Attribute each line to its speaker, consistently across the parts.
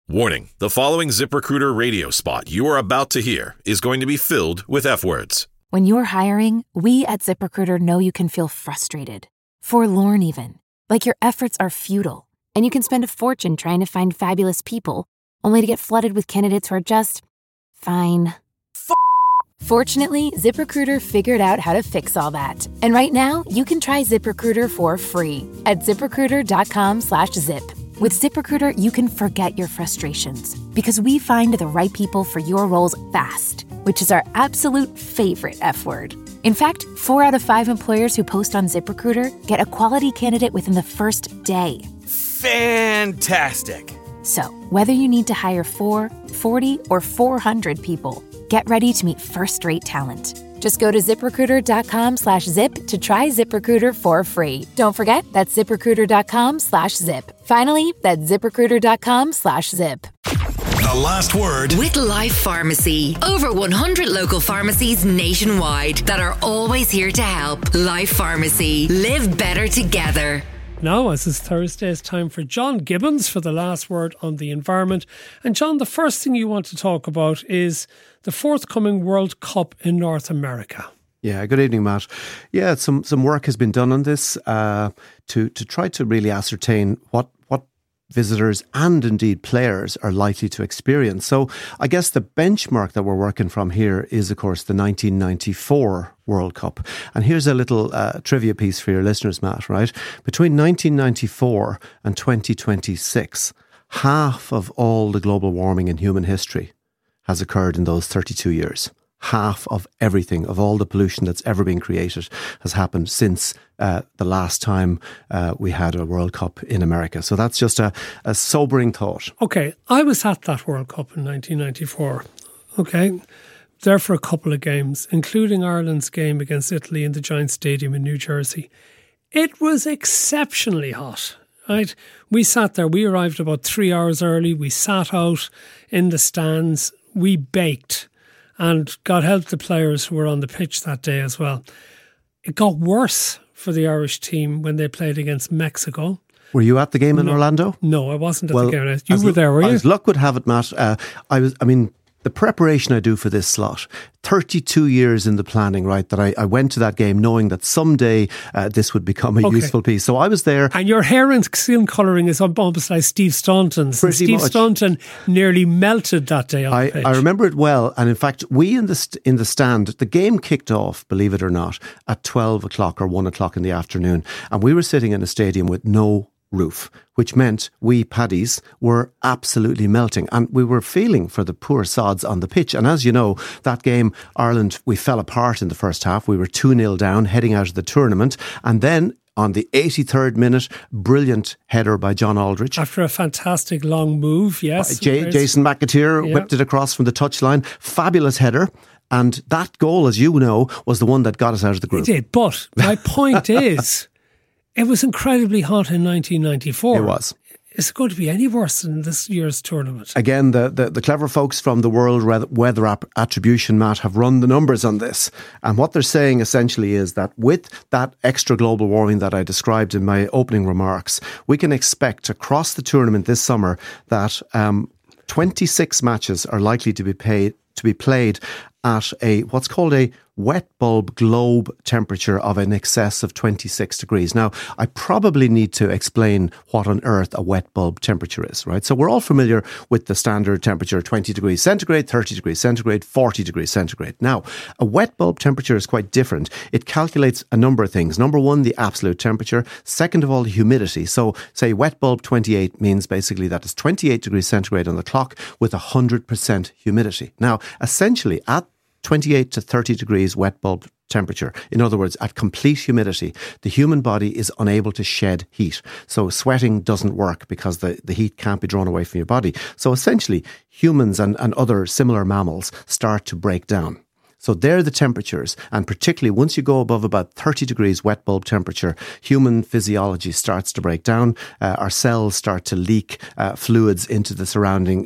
Speaker 1: Warning, the following ZipRecruiter radio spot you are about to hear is going to be filled with F-words.
Speaker 2: When you're hiring, we at ZipRecruiter know you can feel frustrated, forlorn even, like your efforts are futile, and you can spend a fortune trying to find fabulous people, only to get flooded with candidates who are just fine. Fortunately, ZipRecruiter figured out how to fix all that. And right now, you can try ZipRecruiter for free at ZipRecruiter.com/zip. With ZipRecruiter, you can forget your frustrations because we find the right people for your roles fast, which is our absolute favorite F word. In fact, 4 out of 5 employers who post on ZipRecruiter get a quality candidate within the first day.
Speaker 3: Fantastic.
Speaker 2: So, whether you need to hire 4, 40, or 400 people, get ready to meet first-rate talent. Just go to ZipRecruiter.com/zip to try ZipRecruiter for free. Don't forget, that's ZipRecruiter.com/zip. Finally, that's ZipRecruiter.com/zip.
Speaker 4: The last word
Speaker 5: with Life Pharmacy. Over 100 local pharmacies nationwide that are always here to help. Life Pharmacy. Live better together.
Speaker 6: Now, as is Thursday, it's time for John Gibbons for the last word on the environment. And John, the first thing you want to talk about is the forthcoming World Cup in North America.
Speaker 7: Yeah, good evening, Matt. Yeah, some work has been done on this to try to really ascertain what visitors and indeed players are likely to experience. So I guess the benchmark that we're working from here is, of course, the 1994 World Cup. And here's a little trivia piece for your listeners, Matt, right? Between 1994 and 2026, half of all the global warming in human history has occurred in those 32 years. Half of everything, of all the pollution that's ever been created, has happened since the last time we had a World Cup in America. So that's just a sobering thought.
Speaker 6: Okay, I was at that World Cup in 1994. Okay, there for a couple of games, including Ireland's game against Italy in the Giant Stadium in New Jersey. It was exceptionally hot. Right, we sat there. We arrived about 3 hours early. We sat out in the stands. We baked. And God help the players who were on the pitch that day as well. It got worse for the Irish team when they played against Mexico.
Speaker 7: Were you at the game in Orlando?
Speaker 6: No, I wasn't at the game. You were there, were you?
Speaker 7: As luck would have it, Matt, the preparation I do for this slot, 32 years in the planning, right, that I went to that game knowing that someday this would become a useful piece. So I was there.
Speaker 6: And your hair and skin colouring is almost like Steve Staunton's.
Speaker 7: Steve
Speaker 6: Staunton nearly melted that day on the pitch.
Speaker 7: I remember it well. And in fact, we in the stand, the game kicked off, believe it or not, at 12 o'clock or 1 o'clock in the afternoon. And we were sitting in a stadium with no roof, which meant we paddies were absolutely melting, and we were feeling for the poor sods on the pitch. And as you know, that game, Ireland, we fell apart in the first half. We were 2-0 down, heading out of the tournament, and then on the 83rd minute, brilliant header by John Aldridge.
Speaker 6: After a fantastic long move, yes.
Speaker 7: Jason McAteer whipped it across from the touchline. Fabulous header. And that goal, as you know, was the one that got us out of the group.
Speaker 6: It did, but my point is, it was incredibly hot in 1994.
Speaker 7: It was.
Speaker 6: Is it going to be any worse than this year's tournament?
Speaker 7: Again, the clever folks from the World Weather Attribution, Matt, have run the numbers on this. And what they're saying essentially is that with that extra global warming that I described in my opening remarks, we can expect across the tournament this summer that 26 matches are likely to be played at what's called a wet bulb globe temperature of in excess of 26 degrees. Now, I probably need to explain what on earth a wet bulb temperature is, right? So we're all familiar with the standard temperature, 20 degrees centigrade, 30 degrees centigrade, 40 degrees centigrade. Now, a wet bulb temperature is quite different. It calculates a number of things. Number one, the absolute temperature. Second of all, the humidity. So say wet bulb 28 means basically that it's 28 degrees centigrade on the clock with 100% humidity. Now, essentially at 28 to 30 degrees wet bulb temperature. In other words, at complete humidity, the human body is unable to shed heat. So sweating doesn't work because the heat can't be drawn away from your body. So essentially, humans and other similar mammals start to break down. So they're the temperatures, and particularly once you go above about 30 degrees wet bulb temperature, human physiology starts to break down. Our cells start to leak fluids into the surrounding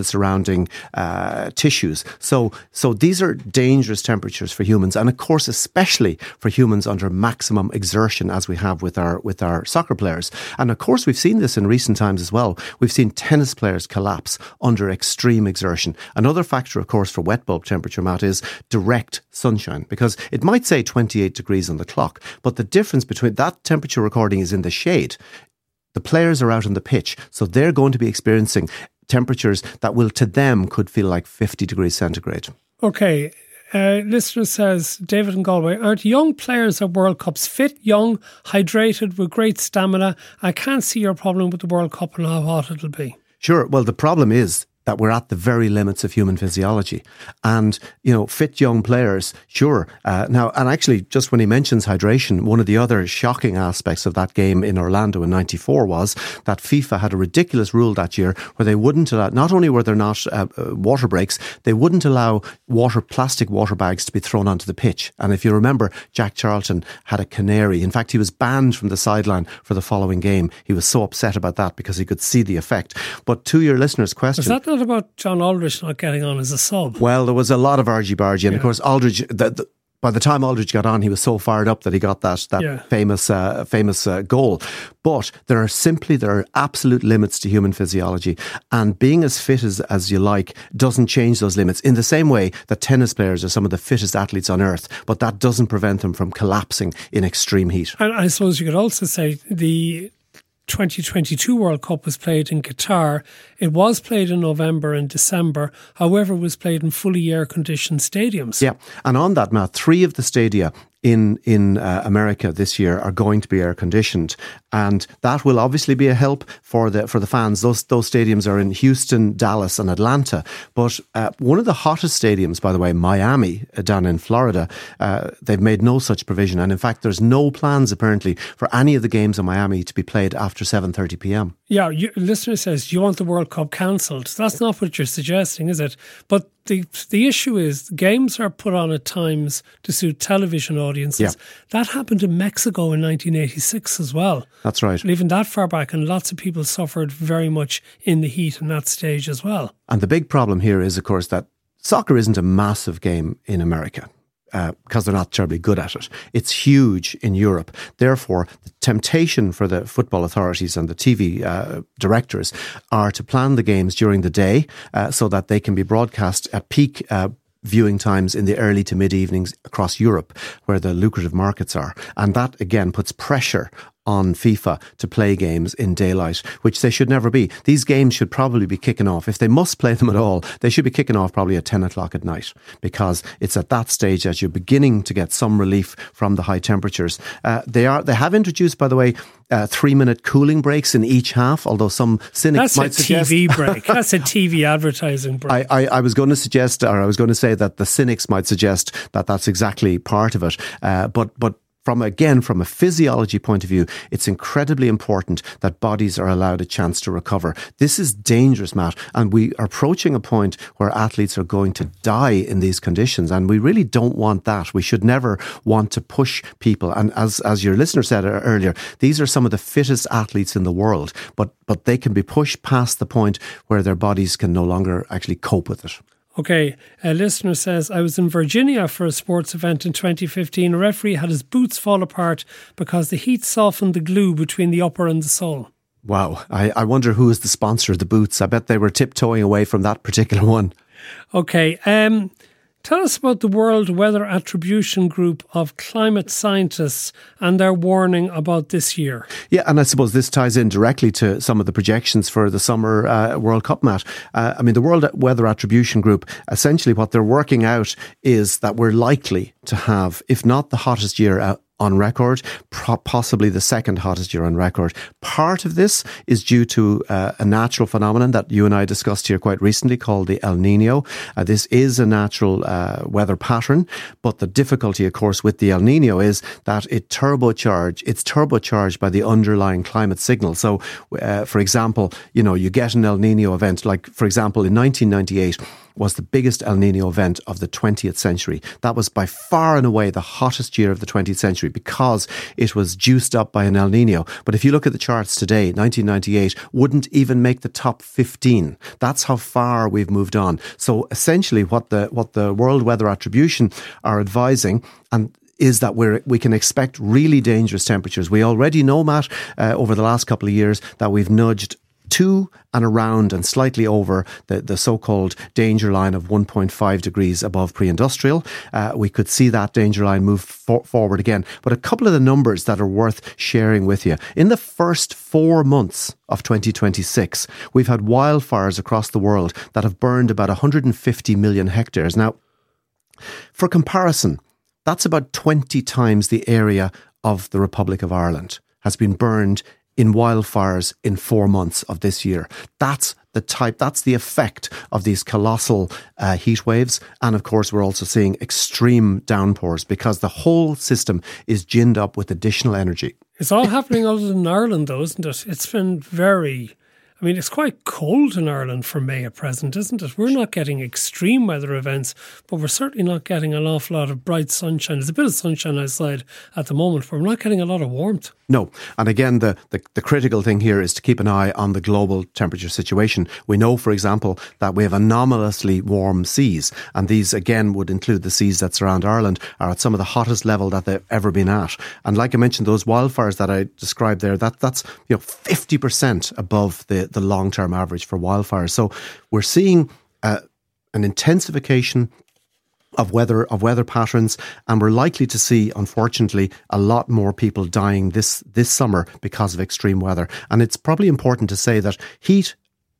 Speaker 7: tissues. So these are dangerous temperatures for humans, and of course, especially for humans under maximum exertion, as we have with our soccer players. And of course, we've seen this in recent times as well. We've seen tennis players collapse under extreme exertion. Another factor, of course, for wet bulb temperature, Matt, is direct sunshine, because it might say 28 degrees on the clock, but the difference between that temperature recording is in the shade. The players are out on the pitch, so they're going to be experiencing temperatures that will, to them, could feel like 50 degrees centigrade.
Speaker 6: Okay. Listener says, David in Galway, aren't young players at World Cups fit, young, hydrated, with great stamina? I can't see your problem with the World Cup and how hot it'll be.
Speaker 7: Sure. Well, the problem is that we're at the very limits of human physiology. And, fit young players, sure. Now, and actually, just when he mentions hydration, one of the other shocking aspects of that game in Orlando in 94 was that FIFA had a ridiculous rule that year where they wouldn't allow, not only were there not water breaks, they wouldn't allow plastic water bags to be thrown onto the pitch. And if you remember, Jack Charlton had a canary. In fact, he was banned from the sideline for the following game. He was so upset about that because he could see the effect. But to your listener's question...
Speaker 6: Was that not about John Aldridge not getting on as a sub?
Speaker 7: Well, there was a lot of argy-bargy, and of course Aldridge, by the time Aldridge got on, he was so fired up that he got that famous goal. But there are absolute limits to human physiology, and being as fit as you like doesn't change those limits, in the same way that tennis players are some of the fittest athletes on earth, but that doesn't prevent them from collapsing in extreme heat.
Speaker 6: And I suppose you could also say the 2022 World Cup was played in Qatar. It was played in November and December. However, it was played in fully air-conditioned stadiums. Yeah,
Speaker 7: and on that, Matt, 3 of the stadia in America this year are going to be air conditioned, and that will obviously be a help for the fans. Those stadiums are in Houston, Dallas, and Atlanta. But one of the hottest stadiums, by the way, Miami, down in Florida, they've made no such provision, and in fact, there's no plans apparently for any of the games in Miami to be played after 7:30 p.m.
Speaker 6: Yeah, listener says, do you want the World Cup cancelled? That's not what you're suggesting, is it? But the issue is games are put on at times to suit television audiences. Yeah. That happened in Mexico in 1986 as well.
Speaker 7: That's right.
Speaker 6: Even that far back, and lots of people suffered very much in the heat in that stage as well.
Speaker 7: And the big problem here is, of course, that soccer isn't a massive game in America. Because they're not terribly good at it. It's huge in Europe. Therefore, the temptation for the football authorities and the TV directors are to plan the games during the day so that they can be broadcast at peak viewing times in the early to mid-evenings across Europe, where the lucrative markets are. And that, again, puts pressure on FIFA to play games in daylight, which they should never be. These games should probably be kicking off. If they must play them at all, they should be kicking off probably at 10 o'clock at night, because it's at that stage that you're beginning to get some relief from the high temperatures. They have introduced, by the way, 3-minute cooling breaks in each half, although some cynics might suggest...
Speaker 6: That's a TV break. That's a TV advertising break.
Speaker 7: I was going to suggest, or I was going to say that the cynics might suggest that that's exactly part of it. But from a physiology point of view, it's incredibly important that bodies are allowed a chance to recover. This is dangerous, Matt, and we are approaching a point where athletes are going to die in these conditions, and we really don't want that. We should never want to push people. And as your listener said earlier, these are some of the fittest athletes in the world, but they can be pushed past the point where their bodies can no longer actually cope with it.
Speaker 6: Okay, a listener says, I was in Virginia for a sports event in 2015. A referee had his boots fall apart because the heat softened the glue between the upper and the sole.
Speaker 7: Wow, I wonder who is the sponsor of the boots. I bet they were tiptoeing away from that particular one.
Speaker 6: Okay, tell us about the World Weather Attribution Group of climate scientists and their warning about this year.
Speaker 7: Yeah, and I suppose this ties in directly to some of the projections for the summer World Cup, Matt. The World Weather Attribution Group, essentially what they're working out is that we're likely to have, if not the hottest year on record, possibly the second hottest year on record. Part of this is due to a natural phenomenon that you and I discussed here quite recently called the El Nino. This is a natural weather pattern, but the difficulty, of course, with the El Nino is that it's turbocharged by the underlying climate signal. So, for example, you get an El Nino event, like, for example, in 1998, was the biggest El Nino event of the 20th century. That was by far and away the hottest year of the 20th century because it was juiced up by an El Nino. But if you look at the charts today, 1998 wouldn't even make the top 15. That's how far we've moved on. So essentially what the World Weather Attribution are advising is that we can expect really dangerous temperatures. We already know, Matt, over the last couple of years that we've nudged to and around and slightly over the so-called danger line of 1.5 degrees above pre-industrial. We could see that danger line move forward again. But a couple of the numbers that are worth sharing with you. In the first 4 months of 2026, we've had wildfires across the world that have burned about 150 million hectares. Now, for comparison, that's about 20 times the area of the Republic of Ireland has been burned in wildfires in 4 months of this year. That's the effect of these colossal heat waves. And of course, we're also seeing extreme downpours because the whole system is ginned up with additional energy.
Speaker 6: It's all happening other than Ireland, though, isn't it? It's been it's quite cold in Ireland for May at present, isn't it? We're not getting extreme weather events, but we're certainly not getting an awful lot of bright sunshine. There's a bit of sunshine outside at the moment, but we're not getting a lot of warmth.
Speaker 7: No. And again, the critical thing here is to keep an eye on the global temperature situation. We know, for example, that we have anomalously warm seas. And these, again, would include the seas that surround Ireland, are at some of the hottest level that they've ever been at. And like I mentioned, those wildfires that I described there, that's 50% above the long-term average for wildfires. So we're seeing an intensification of weather patterns, and we're likely to see, unfortunately, a lot more people dying this summer because of extreme weather. And it's probably important to say that heat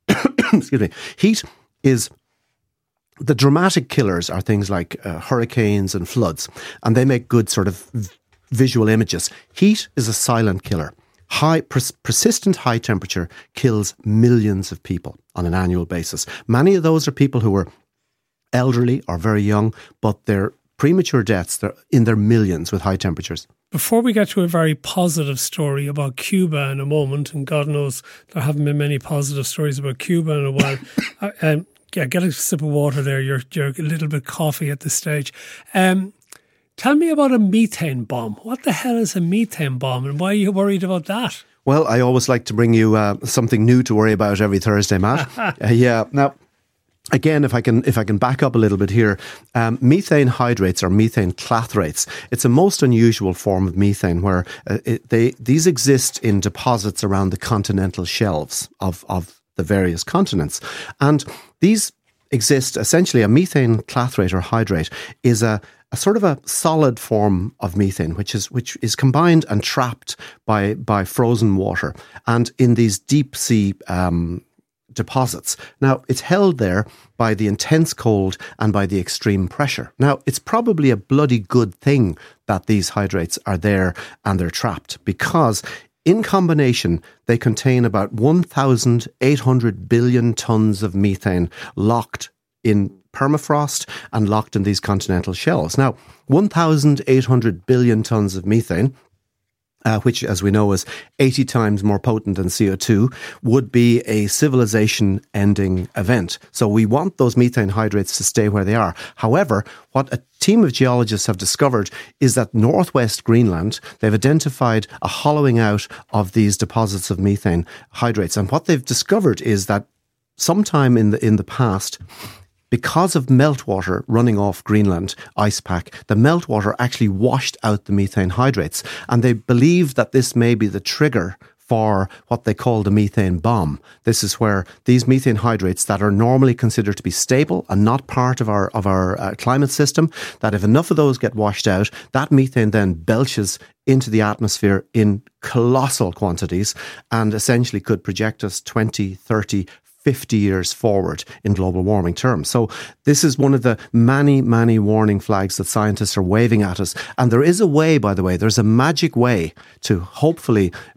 Speaker 7: is the dramatic killers are things like hurricanes and floods, and they make good sort of visual images. Heat is a silent killer. Persistent high temperature kills millions of people on an annual basis. Many of those are people who are elderly or very young, but they're premature deaths. They're in their millions with high temperatures.
Speaker 6: Before we get to a very positive story about Cuba in a moment, and God knows there haven't been many positive stories about Cuba in a while. Get a sip of water there. You're a little bit coffee at this stage. Tell me about a methane bomb. What the hell is a methane bomb, and why are you worried about that?
Speaker 7: Well, I always like to bring you something new to worry about every Thursday, Matt. Now, again, if I can back up a little bit here, methane hydrates or methane clathrates. It's a most unusual form of methane where these exist in deposits around the continental shelves of the various continents, and these exist essentially. A methane clathrate or hydrate is a sort of a solid form of methane, which is combined and trapped by frozen water and in these deep sea deposits. Now, it's held there by the intense cold and by the extreme pressure. Now, it's probably a bloody good thing that these hydrates are there and they're trapped, because in combination, they contain about 1,800 billion tons of methane locked in permafrost and locked in these continental shelves. Now, 1,800 billion tons of methane, which, as we know, is 80 times more potent than CO2, would be a civilization-ending event. So we want those methane hydrates to stay where they are. However, what a team of geologists have discovered is that northwest Greenland, they've identified a hollowing out of these deposits of methane hydrates. And what they've discovered is that sometime in the past, because of meltwater running off Greenland ice pack, the meltwater actually washed out the methane hydrates. And they believe that this may be the trigger for what they call the methane bomb. This is where these methane hydrates that are normally considered to be stable and not part of our climate system, that if enough of those get washed out, that methane then belches into the atmosphere in colossal quantities and essentially could project us 20, 30, 50 years forward in global warming terms. So this is one of the many, many warning flags that scientists are waving at us. And there is a way, by the way, there's a magic way to hopefully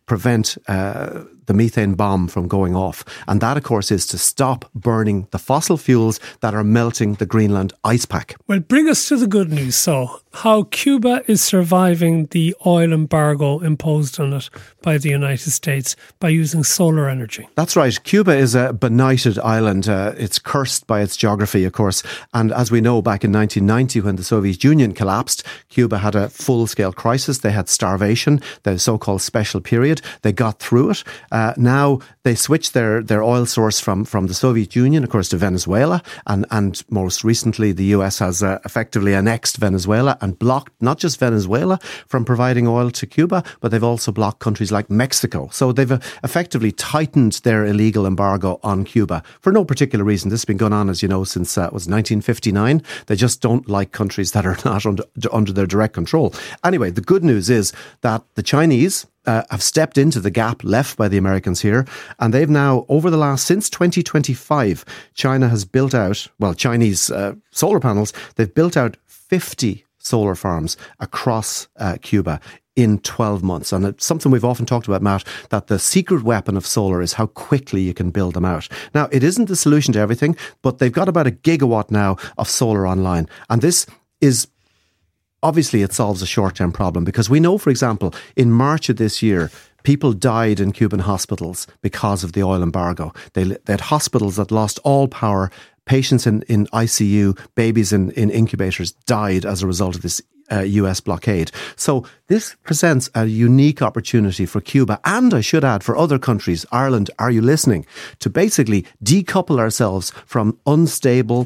Speaker 7: prevent the methane bomb from going off. And that, of course, is to stop burning the fossil fuels that are melting the Greenland ice pack.
Speaker 6: Well, bring us to the good news. So, how Cuba is surviving the oil embargo imposed on it by the United States by using solar energy.
Speaker 7: That's right. Cuba is a benighted island. It's cursed by its geography, of course. And as we know, back in 1990, when the Soviet Union collapsed, Cuba had a full-scale crisis. They had starvation, the so-called special period. They got through it. Now they switched their oil source from the Soviet Union, of course, to Venezuela. And most recently, the US has effectively annexed Venezuela and blocked not just Venezuela from providing oil to Cuba, but they've also blocked countries like Mexico. So they've effectively tightened their illegal embargo on Cuba for no particular reason. This has been going on, as you know, since it was 1959. They just don't like countries that are not under their direct control. Anyway, the good news is that the Chinese have stepped into the gap left by the Americans here, and they've now, since 2025, China has built out, Chinese solar panels, they've built out 50 solar farms across Cuba in 12 months. And it's something we've often talked about, Matt, that the secret weapon of solar is how quickly you can build them out. Now, it isn't the solution to everything, but they've got about 1 gigawatt now of solar online. And this is obviously, it solves a short-term problem, because we know, for example, in March of this year, people died in Cuban hospitals because of the oil embargo. They had hospitals that lost all power. Patients in ICU, babies in incubators died as a result of this US blockade. So this presents a unique opportunity for Cuba, and I should add for other countries. Ireland, are you listening? To basically decouple ourselves from unstable,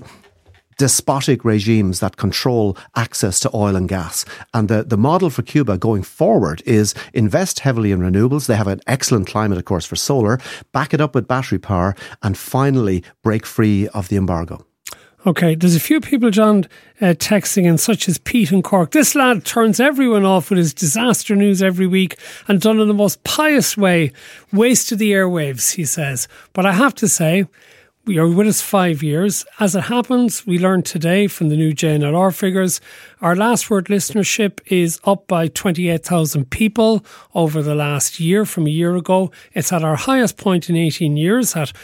Speaker 7: despotic regimes that control access to oil and gas. And the model for Cuba going forward is invest heavily in renewables. They have an excellent climate, of course, for solar. Back it up with battery power, and finally break free of the embargo.
Speaker 6: Okay, there's a few people, John, texting in, such as Pete in Cork. This lad turns everyone off with his disaster news every week, and done in the most pious way. Wasted the airwaves, he says. But I have to say, we are with us 5 years. As it happens, we learned today from the new JNLR figures, our Last Word listenership is up by 28,000 people over the last year from a year ago. It's at our highest point in 18 years at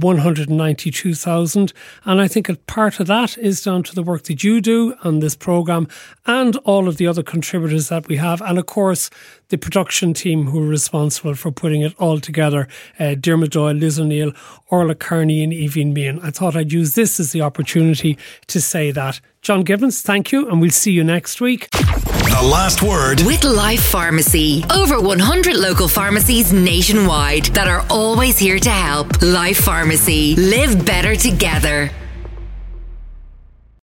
Speaker 6: 192,000. And I think a part of that is down to the work that you do on this programme and all of the other contributors that we have. And of course, the production team who are responsible for putting it all together, Dermot Doyle, Liz O'Neill, Orla Kearney and Evie Meehan. I thought I'd use this as the opportunity to say that. John Gibbons, thank you, and we'll see you next week.
Speaker 4: The Last Word
Speaker 5: with Life Pharmacy. Over 100 local pharmacies nationwide that are always here to help. Life Pharmacy. Live better together.